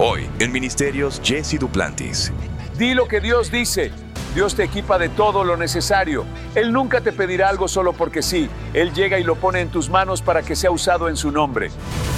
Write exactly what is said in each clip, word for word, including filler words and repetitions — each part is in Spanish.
Hoy, en Ministerios, Jesse Duplantis. Di lo que Dios dice. Dios te equipa de todo lo necesario. Él nunca te pedirá algo solo porque sí. Él llega y lo pone en tus manos para que sea usado en su nombre.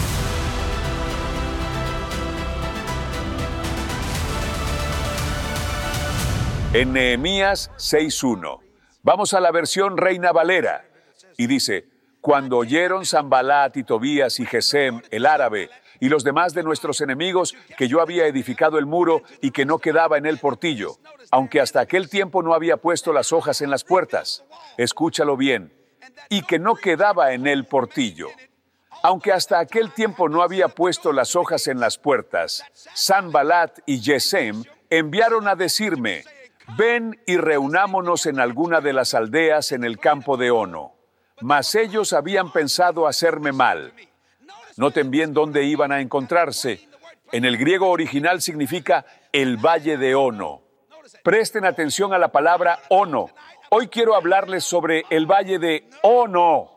En Nehemías seis uno. Vamos a la versión Reina Valera. Y dice: cuando oyeron Sanbalat y Tobías y Gesem, el árabe, y los demás de nuestros enemigos, que yo había edificado el muro y que no quedaba en él portillo, aunque hasta aquel tiempo no había puesto las hojas en las puertas. Escúchalo bien. Y que no quedaba en él portillo. Aunque hasta aquel tiempo no había puesto las hojas en las puertas, Sanbalat y Gesem enviaron a decirme: ven y reunámonos en alguna de las aldeas en el campo de Ono. Mas ellos habían pensado hacerme mal. Noten bien dónde iban a encontrarse. En el griego original significa el valle de Ono. Presten atención a la palabra Ono. Hoy quiero hablarles sobre el valle de Ono.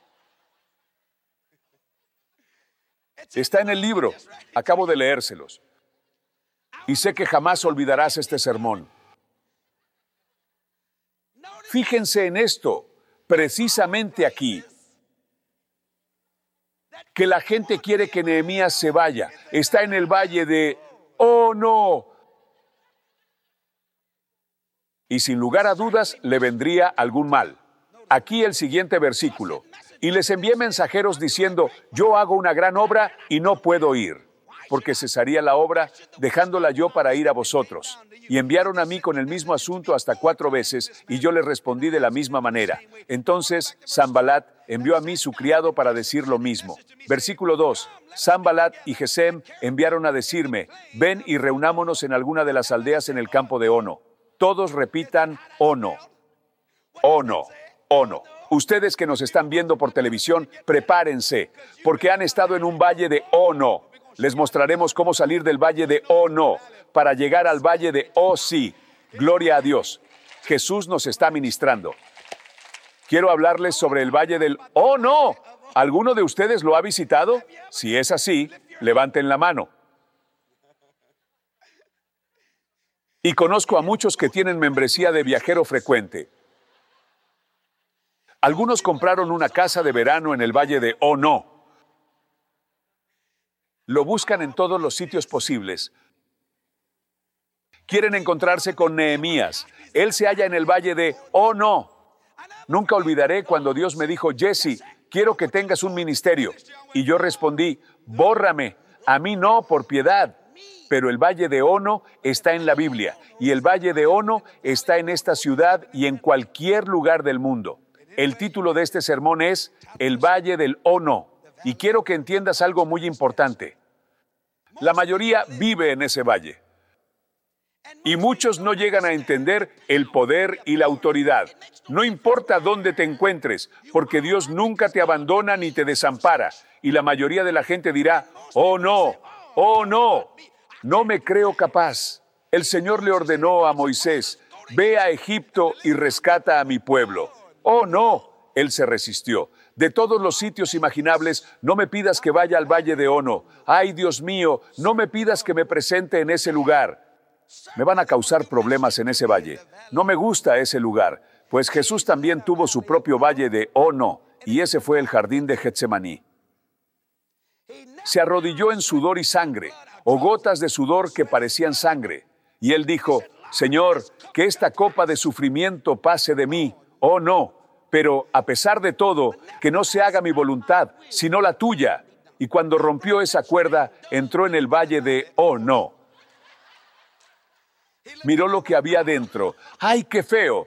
Está en el libro. Acabo de leérselos. Y sé que jamás olvidarás este sermón. Fíjense en esto. Precisamente aquí, que la gente quiere que Nehemías se vaya. Está en el valle de Ono. Y sin lugar a dudas le vendría algún mal. Aquí el siguiente versículo. Y les envié mensajeros diciendo: yo hago una gran obra y no puedo ir, porque cesaría la obra, dejándola yo para ir a vosotros. Y enviaron a mí con el mismo asunto hasta cuatro veces, y yo les respondí de la misma manera. Entonces Sanbalat envió a mí su criado para decir lo mismo. Versículo dos. Sanbalat y Gesem enviaron a decirme: ven y reunámonos en alguna de las aldeas en el campo de Ono. Todos repitan Ono. Ono. Ono. Ustedes que nos están viendo por televisión, prepárense, porque han estado en un valle de Ono. Les mostraremos cómo salir del valle de Ono para llegar al valle de Osi. Gloria a Dios. Jesús nos está ministrando. Quiero hablarles sobre el valle del Ono. ¿Alguno de ustedes lo ha visitado? Si es así, levanten la mano. Y conozco a muchos que tienen membresía de viajero frecuente. Algunos compraron una casa de verano en el valle de Ono. Lo buscan en todos los sitios posibles. Quieren encontrarse con Nehemías. Él se halla en el valle de Ono. Nunca olvidaré cuando Dios me dijo: Jesse, quiero que tengas un ministerio. Y yo respondí: bórrame, a mí no, por piedad. Pero el valle de Ono está en la Biblia. Y el valle de Ono está en esta ciudad y en cualquier lugar del mundo. El título de este sermón es El Valle del Ono. Y quiero que entiendas algo muy importante. La mayoría vive en ese valle. Y muchos no llegan a entender el poder y la autoridad. No importa dónde te encuentres, porque Dios nunca te abandona ni te desampara. Y la mayoría de la gente dirá: oh no, oh no, no me creo capaz. El Señor le ordenó a Moisés: ve a Egipto y rescata a mi pueblo. Oh no, él se resistió. De todos los sitios imaginables, no me pidas que vaya al valle de Ono. Ay, Dios mío, no me pidas que me presente en ese lugar. Me van a causar problemas en ese valle. No me gusta ese lugar, pues Jesús también tuvo su propio valle de Ono, y ese fue el jardín de Getsemaní. Se arrodilló en sudor y sangre, o gotas de sudor que parecían sangre, y él dijo: Señor, que esta copa de sufrimiento pase de mí. Oh no, pero a pesar de todo, que no se haga mi voluntad, sino la tuya. Y cuando rompió esa cuerda, entró en el valle de Ono. Miró lo que había dentro. ¡Ay, qué feo!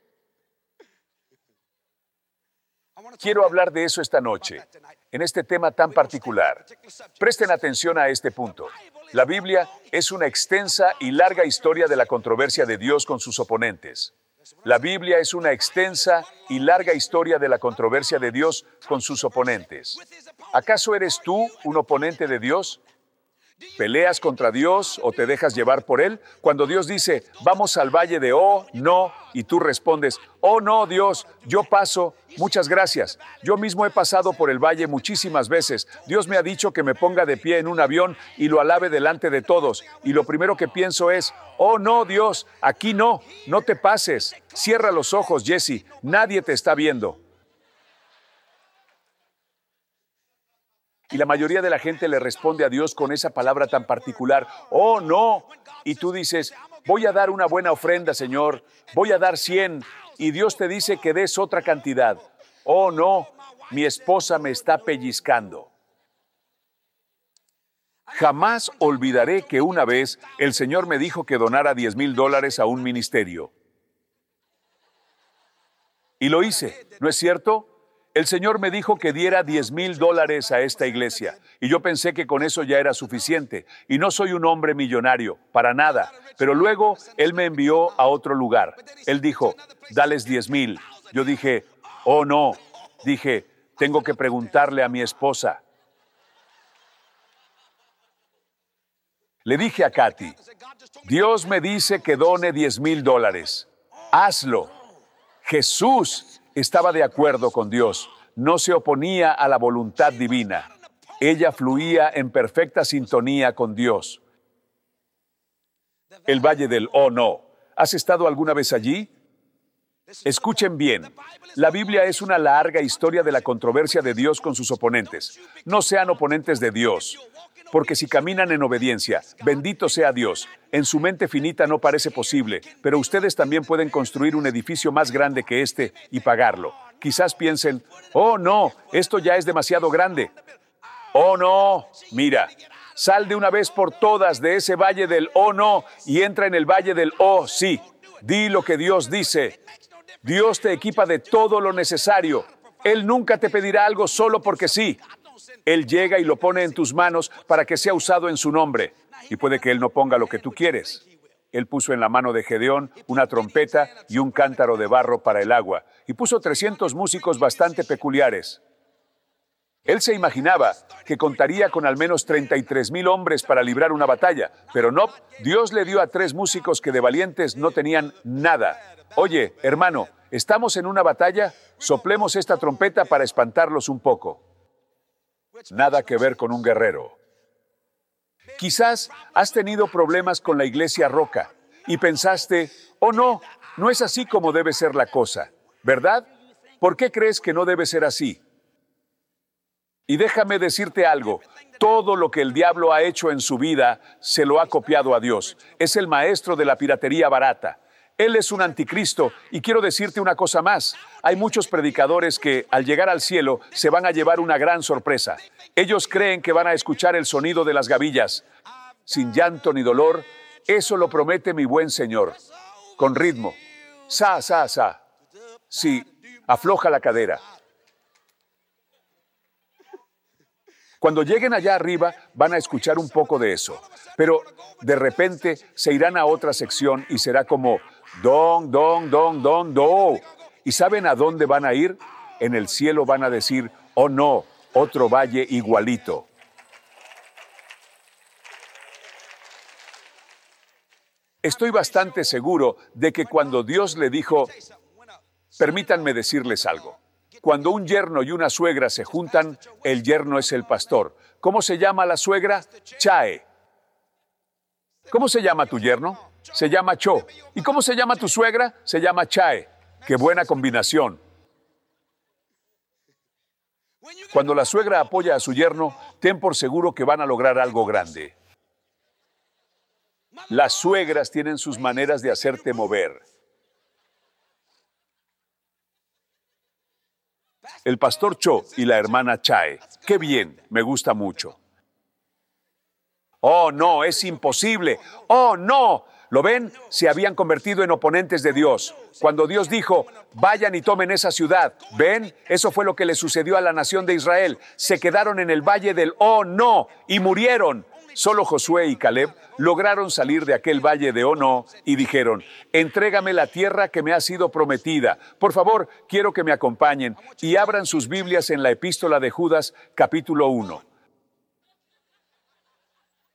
Quiero hablar de eso esta noche, en este tema tan particular. Presten atención a este punto. La Biblia es una extensa y larga historia de la controversia de Dios con sus oponentes. La Biblia es una extensa y larga historia de la controversia de Dios con sus oponentes. ¿Acaso eres tú un oponente de Dios? ¿Peleas contra Dios o te dejas llevar por Él? Cuando Dios dice, vamos al valle de oh, no, y tú respondes, oh no, Dios, yo paso, muchas gracias. Yo mismo he pasado por el valle muchísimas veces. Dios me ha dicho que me ponga de pie en un avión y lo alabe delante de todos. Y lo primero que pienso es, oh no, Dios, aquí no, no te pases. Cierra los ojos, Jesse, nadie te está viendo. Y la mayoría de la gente le responde a Dios con esa palabra tan particular, oh no, y tú dices, voy a dar una buena ofrenda, Señor, voy a dar cien, y Dios te dice que des otra cantidad. Oh no, mi esposa me está pellizcando. Jamás olvidaré que una vez el Señor me dijo que donara diez mil dólares a un ministerio. Y lo hice, ¿no es cierto? El Señor me dijo que diera diez mil dólares a esta iglesia, y yo pensé que con eso ya era suficiente, y no soy un hombre millonario, para nada, pero luego Él me envió a otro lugar. Él dijo, dales diez mil. Yo dije, oh no, dije, tengo que preguntarle a mi esposa. Le dije a Katy, Dios me dice que done diez mil dólares, hazlo. Jesús estaba de acuerdo con Dios, no se oponía a la voluntad divina. Ella fluía en perfecta sintonía con Dios. El Valle del Oh No. ¿Has estado alguna vez allí? Escuchen bien, la Biblia es una larga historia de la controversia de Dios con sus oponentes. No sean oponentes de Dios, porque si caminan en obediencia, bendito sea Dios. En su mente finita no parece posible, pero ustedes también pueden construir un edificio más grande que este y pagarlo. Quizás piensen, oh no, esto ya es demasiado grande. Oh no, mira, sal de una vez por todas de ese valle del oh no y entra en el valle del oh sí. Di lo que Dios dice. Dios te equipa de todo lo necesario. Él nunca te pedirá algo solo porque sí. Él llega y lo pone en tus manos para que sea usado en su nombre. Y puede que Él no ponga lo que tú quieres. Él puso en la mano de Gedeón una trompeta y un cántaro de barro para el agua. Y puso trescientos músicos bastante peculiares. Él se imaginaba que contaría con al menos treinta y tres mil hombres para librar una batalla. Pero no, Dios le dio a tres músicos que de valientes no tenían nada. Oye, hermano, ¿estamos en una batalla? Soplemos esta trompeta para espantarlos un poco. Nada que ver con un guerrero. Quizás has tenido problemas con la iglesia Roca y pensaste, oh no, no es así como debe ser la cosa, ¿verdad? ¿Por qué crees que no debe ser así? Y déjame decirte algo, todo lo que el diablo ha hecho en su vida se lo ha copiado a Dios. Es el maestro de la piratería barata. Él es un anticristo y quiero decirte una cosa más. Hay muchos predicadores que, al llegar al cielo, se van a llevar una gran sorpresa. Ellos creen que van a escuchar el sonido de las gavillas. Sin llanto ni dolor, eso lo promete mi buen Señor. Con ritmo. Sa, sa, sa. Sí, afloja la cadera. Cuando lleguen allá arriba, van a escuchar un poco de eso. Pero de repente se irán a otra sección y será como don, don, don, don, do. ¿Y saben a dónde van a ir? En el cielo van a decir, oh no, otro valle igualito. Estoy bastante seguro de que cuando Dios le dijo, permítanme decirles algo. Cuando un yerno y una suegra se juntan, el yerno es el pastor. ¿Cómo se llama la suegra? Chae. ¿Cómo se llama tu yerno? Se llama Cho. ¿Y cómo se llama tu suegra? Se llama Chae. ¡Qué buena combinación! Cuando la suegra apoya a su yerno, ten por seguro que van a lograr algo grande. Las suegras tienen sus maneras de hacerte mover. El pastor Cho y la hermana Chae. ¡Qué bien! Me gusta mucho. ¡Oh, no! ¡Es imposible! ¡Oh, no! ¿Lo ven? Se habían convertido en oponentes de Dios. Cuando Dios dijo, vayan y tomen esa ciudad. ¿Ven? Eso fue lo que le sucedió a la nación de Israel. Se quedaron en el valle del oh, no, y murieron. Solo Josué y Caleb lograron salir de aquel valle de oh, no, y dijeron, entrégame la tierra que me ha sido prometida. Por favor, quiero que me acompañen y abran sus Biblias en la epístola de Judas, capítulo uno.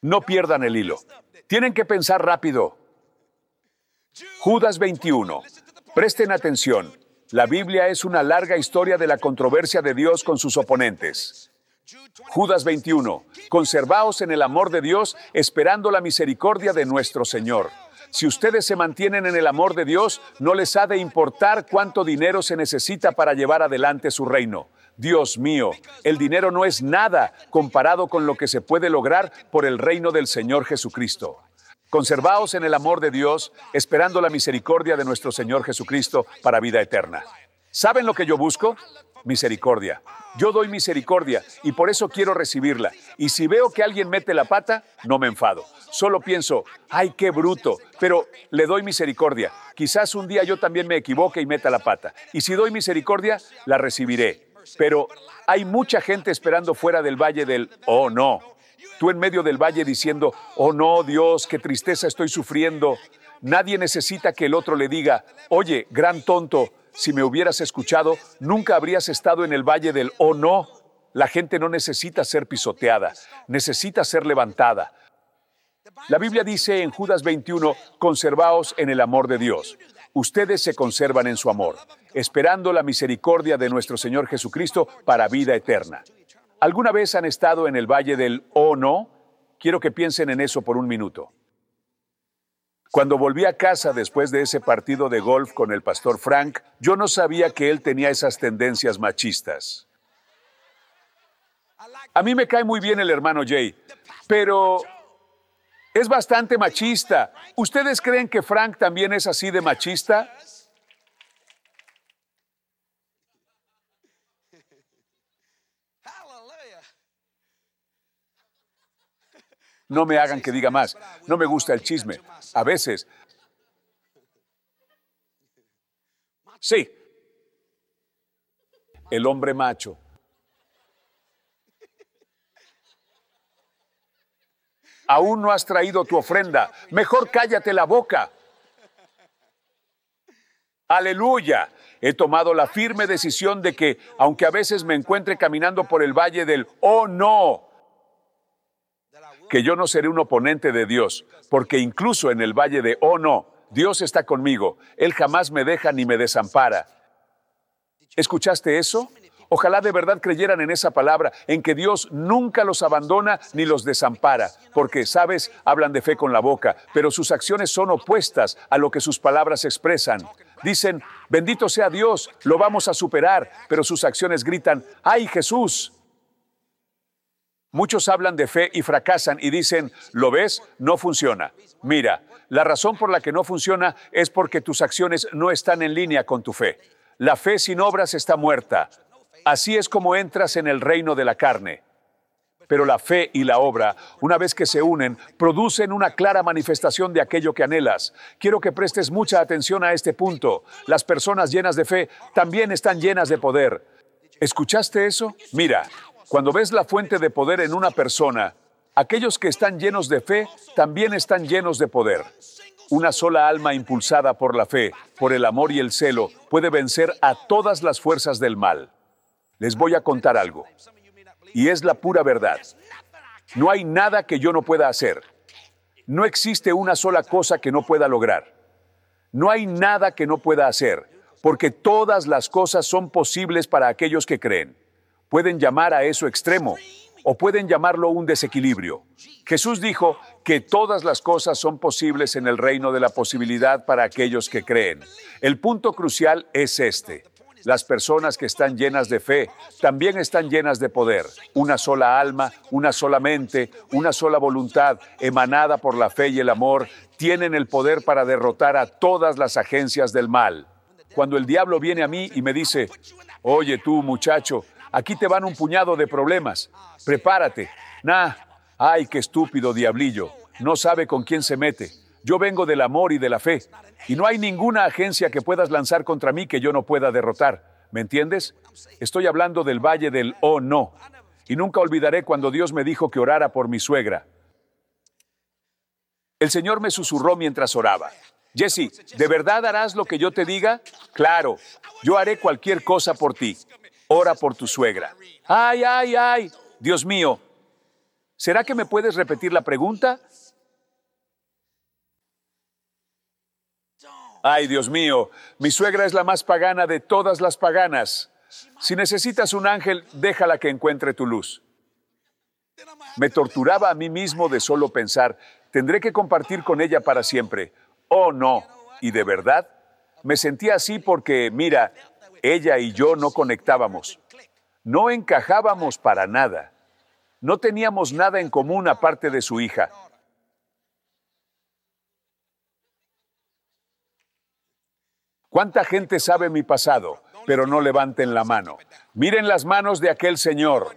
No pierdan el hilo. Tienen que pensar rápido. Judas veintiuno. Presten atención. La Biblia es una larga historia de la controversia de Dios con sus oponentes. Judas veintiuno. Conservaos en el amor de Dios, esperando la misericordia de nuestro Señor. Si ustedes se mantienen en el amor de Dios, no les ha de importar cuánto dinero se necesita para llevar adelante su reino. Dios mío, el dinero no es nada comparado con lo que se puede lograr por el reino del Señor Jesucristo. Conservaos en el amor de Dios, esperando la misericordia de nuestro Señor Jesucristo para vida eterna. ¿Saben lo que yo busco? Misericordia. Yo doy misericordia y por eso quiero recibirla. Y si veo que alguien mete la pata, no me enfado. Solo pienso, ¡ay, qué bruto! Pero le doy misericordia. Quizás un día yo también me equivoque y meta la pata. Y si doy misericordia, la recibiré. Pero hay mucha gente esperando fuera del valle del «oh no». Tú en medio del valle diciendo «oh no, Dios, qué tristeza estoy sufriendo». Nadie necesita que el otro le diga «oye, gran tonto, si me hubieras escuchado, nunca habrías estado en el valle del «oh no». La gente no necesita ser pisoteada, necesita ser levantada. La Biblia dice en Judas veintiuno, conservaos en el amor de Dios. Ustedes se conservan en su amor, esperando la misericordia de nuestro Señor Jesucristo para vida eterna. ¿Alguna vez han estado en el valle del «oh no»? Quiero que piensen en eso por un minuto. Cuando volví a casa después de ese partido de golf con el pastor Frank, yo no sabía que él tenía esas tendencias machistas. A mí me cae muy bien el hermano Jay, pero es bastante machista. ¿Ustedes creen que Frank también es así de machista? No me hagan que diga más. No me gusta el chisme. A veces. Sí. El hombre macho. Aún no has traído tu ofrenda. Mejor cállate la boca. Aleluya. He tomado la firme decisión de que, aunque a veces me encuentre caminando por el valle del «oh no», que yo no seré un oponente de Dios, porque incluso en el valle de «oh no», Dios está conmigo. Él jamás me deja ni me desampara. ¿Escuchaste eso? Ojalá de verdad creyeran en esa palabra, en que Dios nunca los abandona ni los desampara, porque, ¿sabes? Hablan de fe con la boca, pero sus acciones son opuestas a lo que sus palabras expresan. Dicen, bendito sea Dios, lo vamos a superar, pero sus acciones gritan, ¡ay, Jesús! Muchos hablan de fe y fracasan y dicen, ¿lo ves? No funciona. Mira, la razón por la que no funciona es porque tus acciones no están en línea con tu fe. La fe sin obras está muerta. Así es como entras en el reino de la carne. Pero la fe y la obra, una vez que se unen, producen una clara manifestación de aquello que anhelas. Quiero que prestes mucha atención a este punto. Las personas llenas de fe también están llenas de poder. ¿Escuchaste eso? Mira, cuando ves la fuente de poder en una persona, aquellos que están llenos de fe también están llenos de poder. Una sola alma impulsada por la fe, por el amor y el celo, puede vencer a todas las fuerzas del mal. Les voy a contar algo, y es la pura verdad. No hay nada que yo no pueda hacer. No existe una sola cosa que no pueda lograr. No hay nada que no pueda hacer, porque todas las cosas son posibles para aquellos que creen. Pueden llamar a eso extremo, o pueden llamarlo un desequilibrio. Jesús dijo que todas las cosas son posibles en el reino de la posibilidad para aquellos que creen. El punto crucial es este. Las personas que están llenas de fe también están llenas de poder. Una sola alma, una sola mente, una sola voluntad, emanada por la fe y el amor, tienen el poder para derrotar a todas las agencias del mal. Cuando el diablo viene a mí y me dice, oye tú muchacho, aquí te van un puñado de problemas, prepárate. Nah, ay, qué estúpido diablillo, no sabe con quién se mete. Yo vengo del amor y de la fe, y no hay ninguna agencia que puedas lanzar contra mí que yo no pueda derrotar. ¿Me entiendes? Estoy hablando del valle del «oh no», y nunca olvidaré cuando Dios me dijo que orara por mi suegra. El Señor me susurró mientras oraba. Jesse, ¿de verdad harás lo que yo te diga? Claro, yo haré cualquier cosa por ti. Ora por tu suegra. ¡Ay, ay, ay! Dios mío. ¿Será que me puedes repetir la pregunta? Ay, Dios mío, mi suegra es la más pagana de todas las paganas. Si necesitas un ángel, déjala que encuentre tu luz. Me torturaba a mí mismo de solo pensar, tendré que compartir con ella para siempre. Oh, no. Y de verdad, me sentía así porque, mira, ella y yo no conectábamos. No encajábamos para nada. No teníamos nada en común aparte de su hija. ¿Cuánta gente sabe mi pasado, pero no levanten la mano? Miren las manos de aquel señor.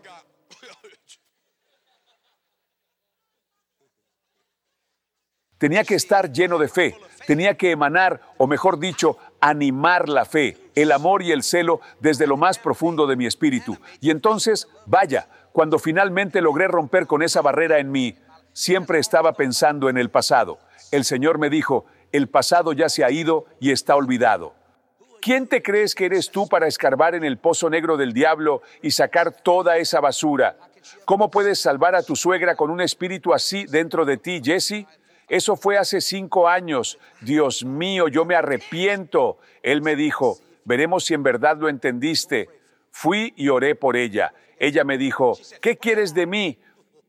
Tenía que estar lleno de fe, tenía que emanar, o mejor dicho, animar la fe, el amor y el celo desde lo más profundo de mi espíritu. Y entonces, vaya, cuando finalmente logré romper con esa barrera en mí, siempre estaba pensando en el pasado. El Señor me dijo, el pasado ya se ha ido y está olvidado. ¿Quién te crees que eres tú para escarbar en el pozo negro del diablo y sacar toda esa basura? ¿Cómo puedes salvar a tu suegra con un espíritu así dentro de ti, Jesse? Eso fue hace cinco años. Dios mío, yo me arrepiento. Él me dijo, veremos si en verdad lo entendiste. Fui y oré por ella. Ella me dijo, ¿qué quieres de mí?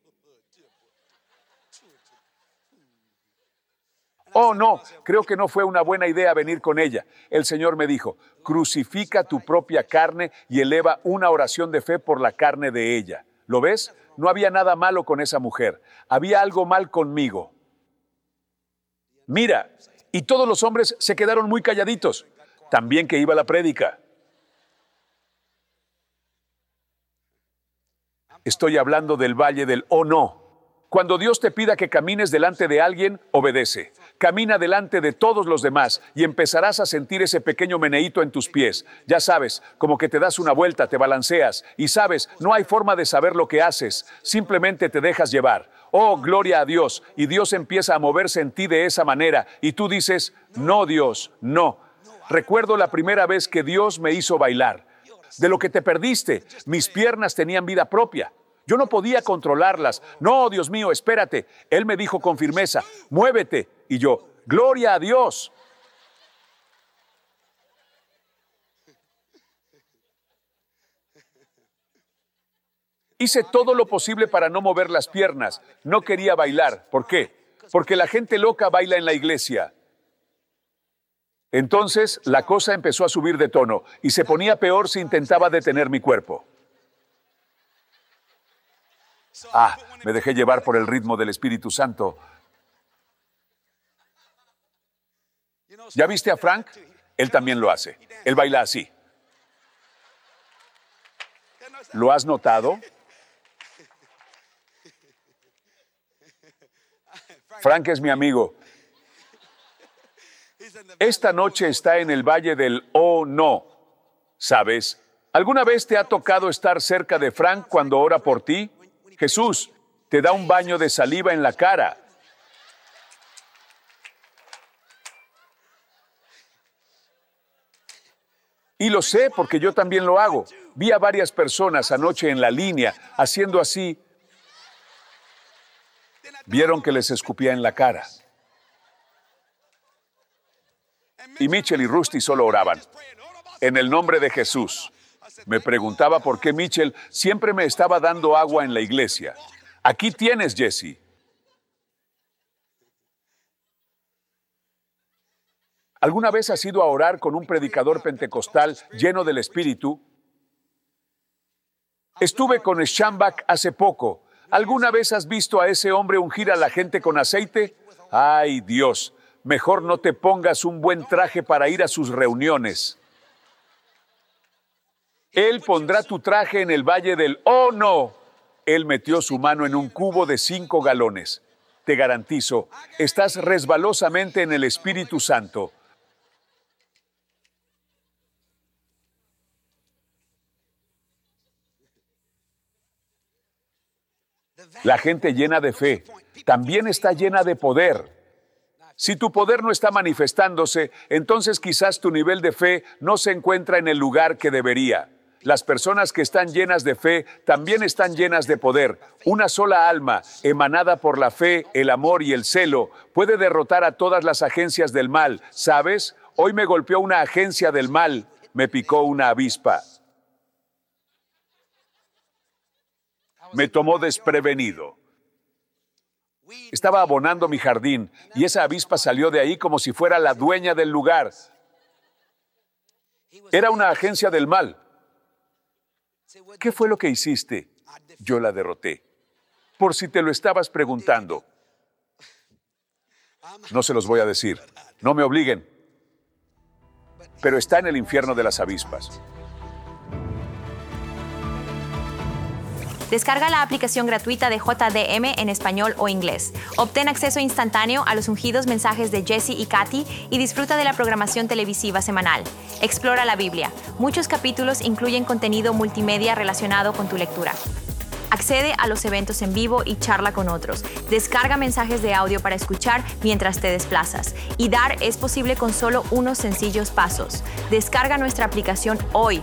Oh, no, creo que no fue una buena idea venir con ella. El Señor me dijo, crucifica tu propia carne y eleva una oración de fe por la carne de ella. ¿Lo ves? No había nada malo con esa mujer. Había algo mal conmigo. Mira, y todos los hombres se quedaron muy calladitos. También que iba la prédica. Estoy hablando del valle del oh no. Cuando Dios te pida que camines delante de alguien, obedece. Camina delante de todos los demás y empezarás a sentir ese pequeño meneíto en tus pies. Ya sabes, como que te das una vuelta, te balanceas y sabes, no hay forma de saber lo que haces. Simplemente te dejas llevar. Oh, gloria a Dios. Y Dios empieza a moverse en ti de esa manera. Y tú dices, no, Dios, no. Recuerdo la primera vez que Dios me hizo bailar. De lo que te perdiste, mis piernas tenían vida propia. Yo no podía controlarlas. No, Dios mío, espérate. Él me dijo con firmeza, muévete. Y yo, gloria a Dios. Hice todo lo posible para no mover las piernas. No quería bailar. ¿Por qué? Porque la gente loca baila en la iglesia. Entonces, la cosa empezó a subir de tono y se ponía peor si intentaba detener mi cuerpo. Ah, me dejé llevar por el ritmo del Espíritu Santo. ¿Ya viste a Frank? Él también lo hace. Él baila así. ¿Lo has notado? Frank es mi amigo. Esta noche está en el valle del oh no. ¿Sabes? ¿Alguna vez te ha tocado estar cerca de Frank cuando ora por ti? Jesús te da un baño de saliva en la cara. Y lo sé porque yo también lo hago. Vi a varias personas anoche en la línea haciendo así. Vieron que les escupía en la cara. Y Mitchell y Rusty solo oraban. En el nombre de Jesús. Me preguntaba por qué Mitchell siempre me estaba dando agua en la iglesia. Aquí tienes, Jesse. ¿Alguna vez has ido a orar con un predicador pentecostal lleno del Espíritu? Estuve con Schambach hace poco. ¿Alguna vez has visto a ese hombre ungir a la gente con aceite? ¡Ay, Dios! Mejor no te pongas un buen traje para ir a sus reuniones. Él pondrá tu traje en el valle del oh no. Él metió su mano en un cubo de cinco galones. Te garantizo, estás resbalosamente en el Espíritu Santo. La gente llena de fe también está llena de poder. Si tu poder no está manifestándose, entonces quizás tu nivel de fe no se encuentra en el lugar que debería. Las personas que están llenas de fe también están llenas de poder. Una sola alma, emanada por la fe, el amor y el celo, puede derrotar a todas las agencias del mal. ¿Sabes? Hoy me golpeó una agencia del mal, me picó una avispa. Me tomó desprevenido. Estaba abonando mi jardín y esa avispa salió de ahí como si fuera la dueña del lugar. Era una agencia del mal. ¿Qué fue lo que hiciste? Yo la derroté. Por si te lo estabas preguntando. No se los voy a decir. No me obliguen. Pero está en el infierno de las avispas. Descarga la aplicación gratuita de J D M en español o inglés. Obtén acceso instantáneo a los ungidos mensajes de Jesse y Katy y disfruta de la programación televisiva semanal. Explora la Biblia. Muchos capítulos incluyen contenido multimedia relacionado con tu lectura. Accede a los eventos en vivo y charla con otros. Descarga mensajes de audio para escuchar mientras te desplazas. Y dar es posible con solo unos sencillos pasos. Descarga nuestra aplicación hoy.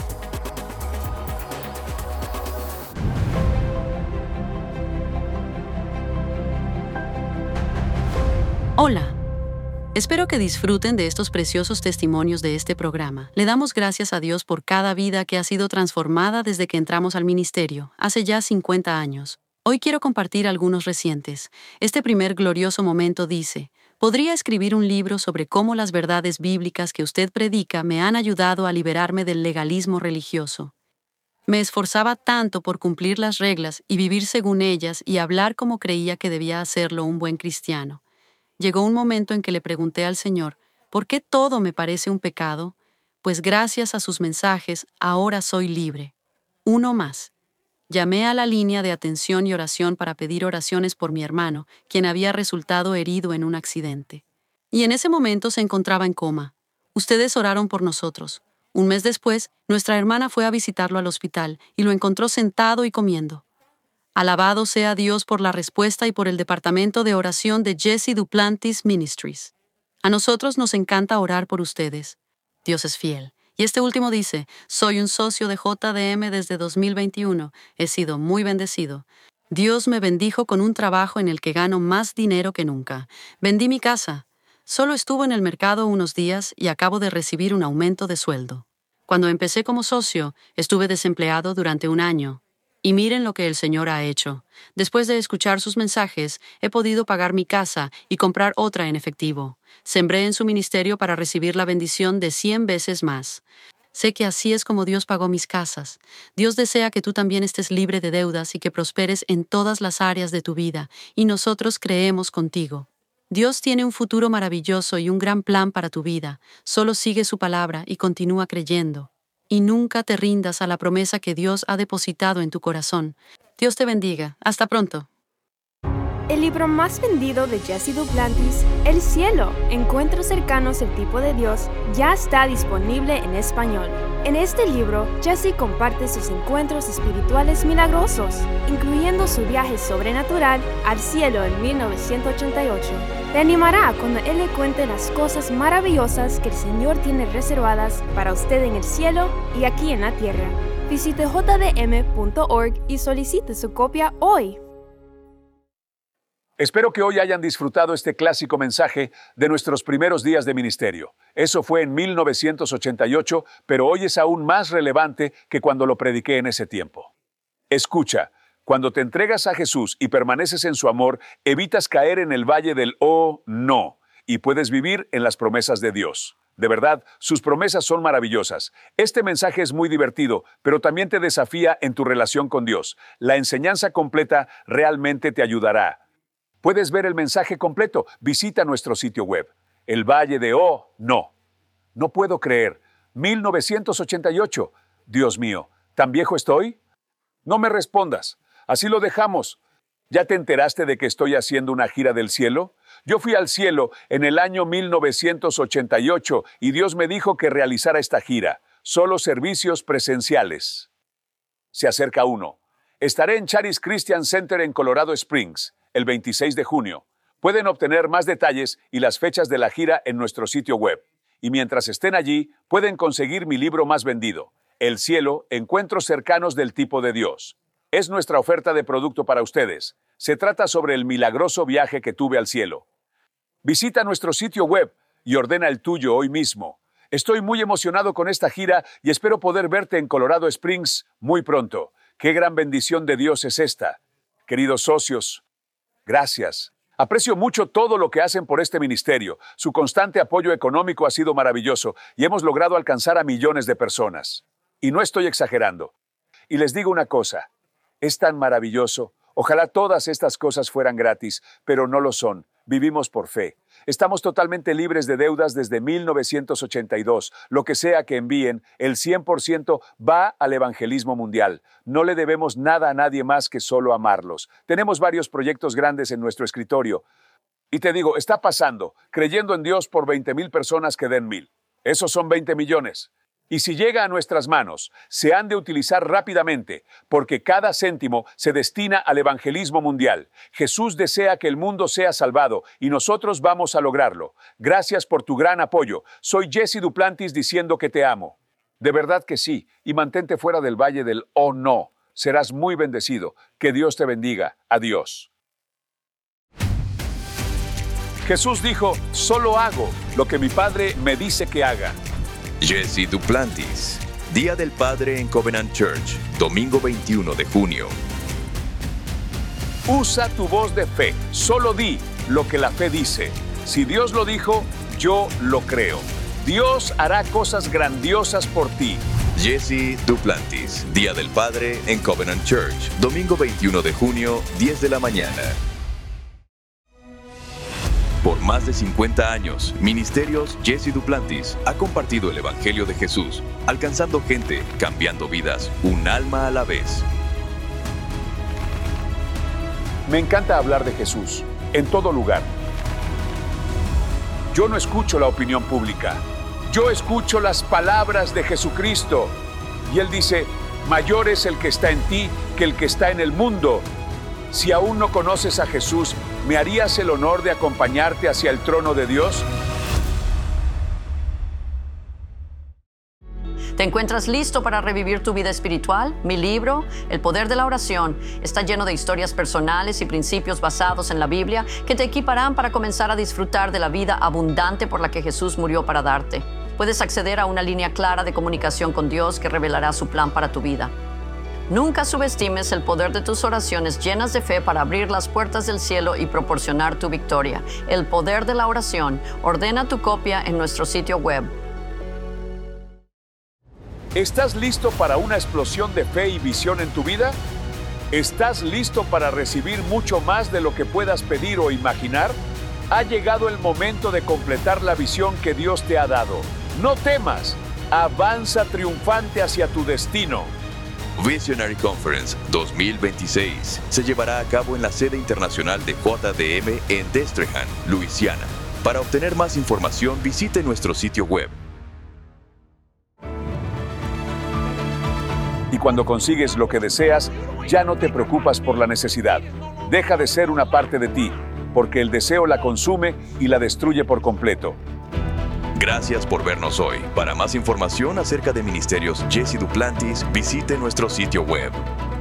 Hola. Espero que disfruten de estos preciosos testimonios de este programa. Le damos gracias a Dios por cada vida que ha sido transformada desde que entramos al ministerio, hace ya cincuenta años. Hoy quiero compartir algunos recientes. Este primer glorioso momento dice: podría escribir un libro sobre cómo las verdades bíblicas que usted predica me han ayudado a liberarme del legalismo religioso. Me esforzaba tanto por cumplir las reglas y vivir según ellas y hablar como creía que debía hacerlo un buen cristiano. Llegó un momento en que le pregunté al Señor, ¿por qué todo me parece un pecado? Pues gracias a sus mensajes, ahora soy libre. Uno más. Llamé a la línea de atención y oración para pedir oraciones por mi hermano, quien había resultado herido en un accidente. Y en ese momento se encontraba en coma. Ustedes oraron por nosotros. Un mes después, nuestra hermana fue a visitarlo al hospital y lo encontró sentado y comiendo. Alabado sea Dios por la respuesta y por el departamento de oración de Jesse Duplantis Ministries. A nosotros nos encanta orar por ustedes. Dios es fiel. Y este último dice, soy un socio de J D M desde dos mil veintiuno. He sido muy bendecido. Dios me bendijo con un trabajo en el que gano más dinero que nunca. Vendí mi casa. Solo estuve en el mercado unos días y acabo de recibir un aumento de sueldo. Cuando empecé como socio, estuve desempleado durante un año. Y miren lo que el Señor ha hecho. Después de escuchar sus mensajes, he podido pagar mi casa y comprar otra en efectivo. Sembré en su ministerio para recibir la bendición de cien veces más. Sé que así es como Dios pagó mis casas. Dios desea que tú también estés libre de deudas y que prosperes en todas las áreas de tu vida, y nosotros creemos contigo. Dios tiene un futuro maravilloso y un gran plan para tu vida. Solo sigue su palabra y continúa creyendo. Y nunca te rindas a la promesa que Dios ha depositado en tu corazón. Dios te bendiga. Hasta pronto. El libro más vendido de Jesse Duplantis, El Cielo, Encuentros cercanos al tipo de Dios, ya está disponible en español. En este libro, Jesse comparte sus encuentros espirituales milagrosos, incluyendo su viaje sobrenatural al cielo en mil novecientos ochenta y ocho. Te animará cuando él le cuente las cosas maravillosas que el Señor tiene reservadas para usted en el cielo y aquí en la tierra. Visite j d m punto org y solicite su copia hoy. Espero que hoy hayan disfrutado este clásico mensaje de nuestros primeros días de ministerio. Eso fue en mil novecientos ochenta y ocho, pero hoy es aún más relevante que cuando lo prediqué en ese tiempo. Escucha, cuando te entregas a Jesús y permaneces en su amor, evitas caer en el valle del oh no y puedes vivir en las promesas de Dios. De verdad, sus promesas son maravillosas. Este mensaje es muy divertido, pero también te desafía en tu relación con Dios. La enseñanza completa realmente te ayudará. Puedes ver el mensaje completo. Visita nuestro sitio web. El Valle de Oh, no. No puedo creer. mil novecientos ochenta y ocho. Dios mío, ¿tan viejo estoy? No me respondas. Así lo dejamos. ¿Ya te enteraste de que estoy haciendo una gira del cielo? Yo fui al cielo en el año mil novecientos ochenta y ocho y Dios me dijo que realizara esta gira. Solo servicios presenciales. Se acerca uno. Estaré en Charis Christian Center en Colorado Springs el veintiséis de junio. Pueden obtener más detalles y las fechas de la gira en nuestro sitio web. Y mientras estén allí, pueden conseguir mi libro más vendido, El cielo, encuentros cercanos del tipo de Dios. Es nuestra oferta de producto para ustedes. Se trata sobre el milagroso viaje que tuve al cielo. Visita nuestro sitio web y ordena el tuyo hoy mismo. Estoy muy emocionado con esta gira y espero poder verte en Colorado Springs muy pronto. ¡Qué gran bendición de Dios es esta! Queridos socios, gracias. Aprecio mucho todo lo que hacen por este ministerio. Su constante apoyo económico ha sido maravilloso y hemos logrado alcanzar a millones de personas. Y no estoy exagerando. Y les digo una cosa, es tan maravilloso. Ojalá todas estas cosas fueran gratis, pero no lo son. Vivimos por fe. Estamos totalmente libres de deudas desde mil novecientos ochenta y dos. Lo que sea que envíen, el cien por ciento va al evangelismo mundial. No le debemos nada a nadie más que solo amarlos. Tenemos varios proyectos grandes en nuestro escritorio. Y te digo, está pasando, creyendo en Dios por veinte mil personas que den mil. Esos son veinte millones. Y si llega a nuestras manos, se han de utilizar rápidamente, porque cada céntimo se destina al evangelismo mundial. Jesús desea que el mundo sea salvado y nosotros vamos a lograrlo. Gracias por tu gran apoyo. Soy Jesse Duplantis diciendo que te amo. De verdad que sí, y mantente fuera del valle del oh no. Serás muy bendecido. Que Dios te bendiga. Adiós. Jesús dijo, solo hago lo que mi Padre me dice que haga. Jesse Duplantis, Día del Padre en Covenant Church, domingo veintiuno de junio. Usa tu voz de fe, solo di lo que la fe dice. Si Dios lo dijo, yo lo creo. Dios hará cosas grandiosas por ti. Jesse Duplantis, Día del Padre en Covenant Church, domingo veintiuno de junio, diez de la mañana. Por más de cincuenta años, Ministerios Jesse Duplantis ha compartido el Evangelio de Jesús, alcanzando gente, cambiando vidas, un alma a la vez. Me encanta hablar de Jesús, en todo lugar. Yo no escucho la opinión pública. Yo escucho las palabras de Jesucristo. Y Él dice, mayor es el que está en ti que el que está en el mundo. Si aún no conoces a Jesús, ¿me harías el honor de acompañarte hacia el trono de Dios? ¿Te encuentras listo para revivir tu vida espiritual? Mi libro, El Poder de la Oración, está lleno de historias personales y principios basados en la Biblia que te equiparán para comenzar a disfrutar de la vida abundante por la que Jesús murió para darte. Puedes acceder a una línea clara de comunicación con Dios que revelará su plan para tu vida. Nunca subestimes el poder de tus oraciones llenas de fe para abrir las puertas del cielo y proporcionar tu victoria. El Poder de la Oración. Ordena tu copia en nuestro sitio web. ¿Estás listo para una explosión de fe y visión en tu vida? ¿Estás listo para recibir mucho más de lo que puedas pedir o imaginar? Ha llegado el momento de completar la visión que Dios te ha dado. No temas. Avanza triunfante hacia tu destino. Visionary Conference dos mil veintiséis se llevará a cabo en la sede internacional de J D M en Destrehan, Luisiana. Para obtener más información, visite nuestro sitio web. Y cuando consigues lo que deseas, ya no te preocupas por la necesidad. Deja de ser una parte de ti, porque el deseo la consume y la destruye por completo. Gracias por vernos hoy. Para más información acerca de Ministerios Jesse Duplantis, visite nuestro sitio web.